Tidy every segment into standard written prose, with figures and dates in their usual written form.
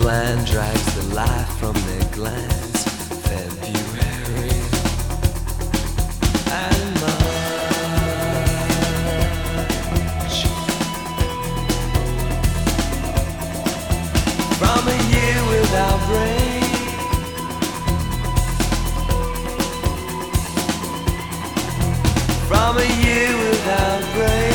bland drags the life from their glands. February and March. From a year without rain, from a year without rain.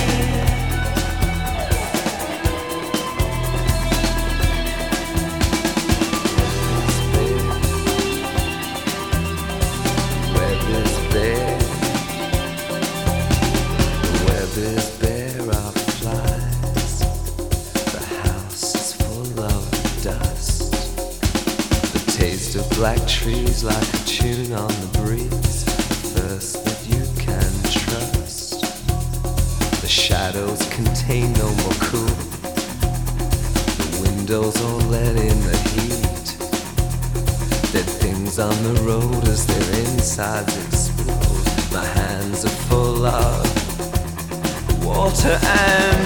Is bare of flies. The house is full of dust. The taste of black trees like a tune on the breeze. Thirst that you can trust. The shadows contain no more cool. The windows all let in the heat. Dead things on the road as their insides explode. My hands are full of water and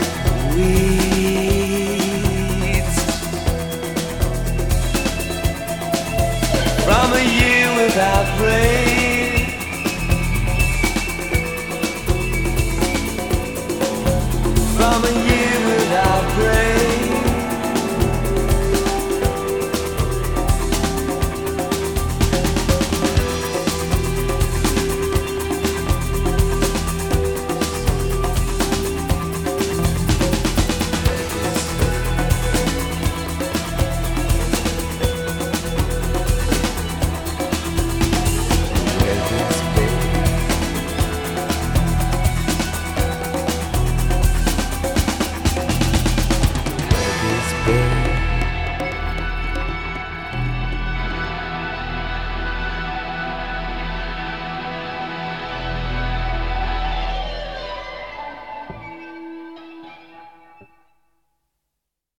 weeds. From a year without rain,